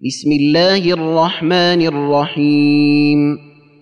بسم الله الرحمن الرحيم.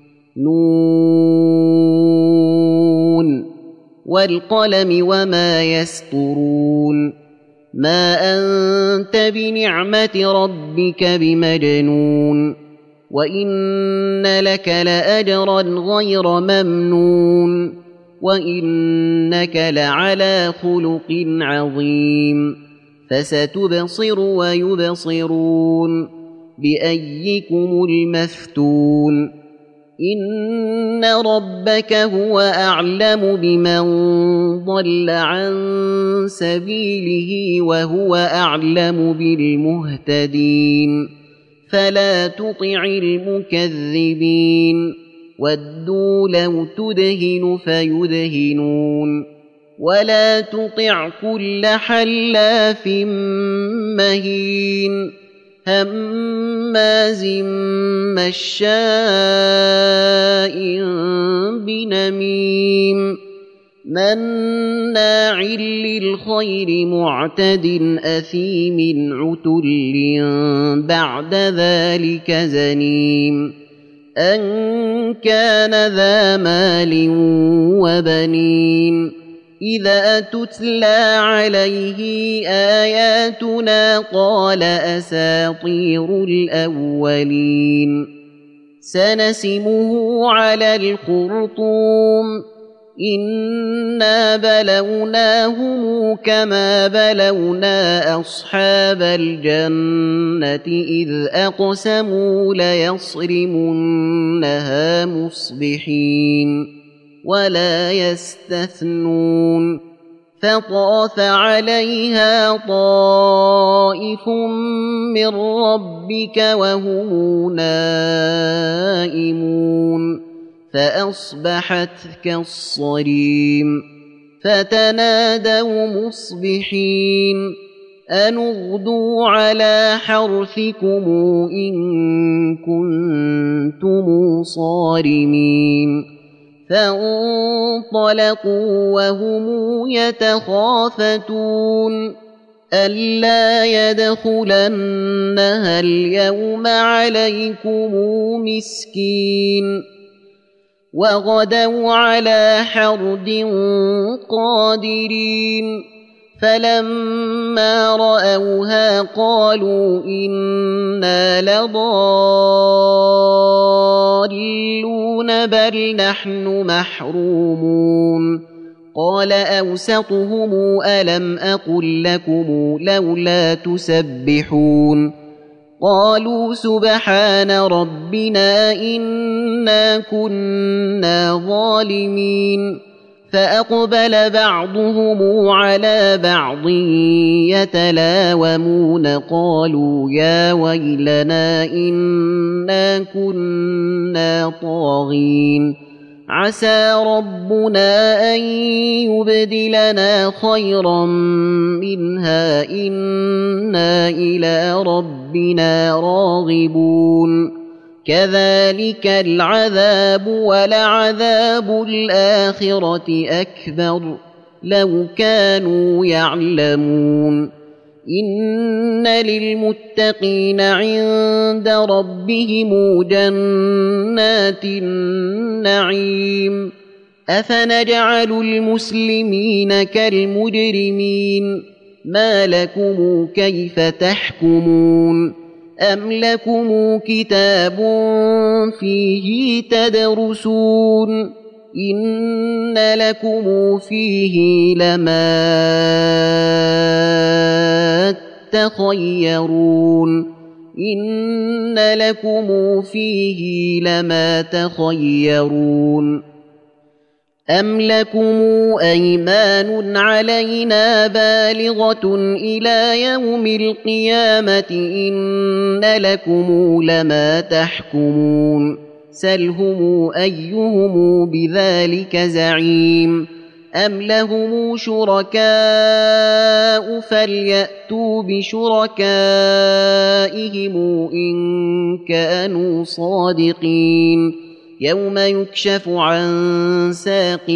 نون والقلم وما يسطرون. ما أنت بنعمة ربك بمجنون، وإن لك لأجرا غير ممنون، وإنك لعلى خلق عظيم. فستبصر ويبصرون بأيكم المفتون. إن ربك هو أعلم بمن ضل عن سبيله وهو أعلم بالمهتدين. فلا تطع المكذبين، ودوا لو تدهن فيدهنون. ولا تطع كل حلاف مهين هماز مشاء بنميم مناع للخير معتد أثيم عتل بعد ذلك زنيم. أن كان ذا مال وبنين إذا تتلى عليه آياتنا قال أساطير الأولين. سنسمه على الخرطوم. إنا بلوناهم كما بلونا أصحاب الجنة إذ أقسموا ليصرمنها مصبحين ولا يستثنون. فطاف عليها طائف من ربك وهم نائمون فأصبحت كالصريم. فتنادوا مصبحين أن اغدوا على حرثكم إن كنتم صارمين. فانطلقوا وهم يتخافتون ألا يدخلنها اليوم عليكم مسكين. وغدوا على حرد قادرين. فلما رأوها قالوا إنا لضالون بل نحن محرومون. قال أوسطهم ألم أقل لكم لولا تسبحون. قالوا سبحان ربنا إنا كنا ظالمين. فأقبل بعضهم على بعض يتلاومون قالوا يا ويلنا إنا كنا طاغين. عسى ربنا أن يبدلنا خيرا منها إنا إلى ربنا راغبون. كذلك العذاب ولعذاب الآخرة أكبر لو كانوا يعلمون. إن للمتقين عند ربهم جنات النعيم. أفنجعل المسلمين كالمجرمين ما لكم كيف تحكمون. أم لكم كتاب فيه تدرسون إن لكم فيه لما تخيرون. إن لكم فيه لما تخيرون. أم لكم أيمان علينا بالغة إلى يوم القيامة إن لكم لما تحكمون. سلهم أيهم بذلك زعيم. أم لهم شركاء فليأتوا بشركائهم إن كانوا صادقين. يوم يكشف عن ساق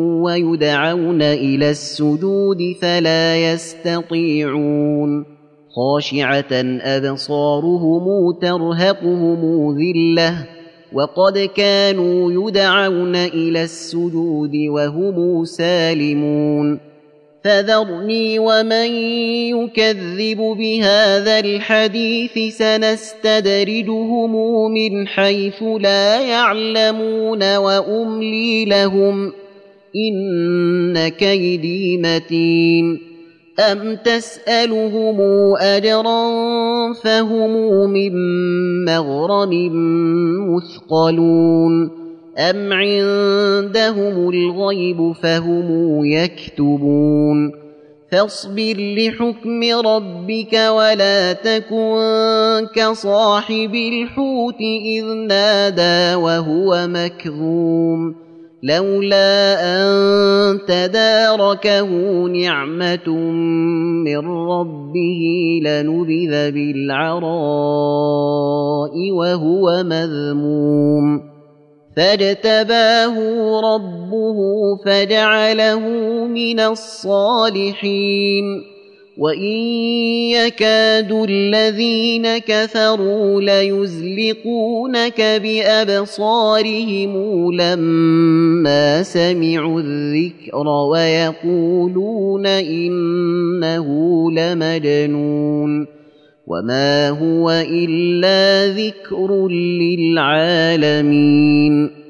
ويدعون إلى السجود فلا يستطيعون خاشعة أبصارهم ترهقهم ذلة وقد كانوا يدعون إلى السجود وهم سالمون فذرني ومن يكذب بهذا الحديث سنستدرجهم من حيث لا يعلمون وأملي لهم إن كيدي متين أم تسألهم أجرا فهم من مغرم مثقلون أم عندهم الغيب فهم يكتبون فاصبر لحكم ربك ولا تكن كصاحب الحوت إذ نادى وهو مكظوم لولا أن تداركه نعمة من ربه لنبذ بالعراء وهو مذموم فاجتباه ربه فجعله من الصالحين وإن يكاد الذين كفروا ليزلقونك بأبصارهم لما سمعوا الذكر ويقولون إنه لمجنون وما هو إلا ذكر للعالمين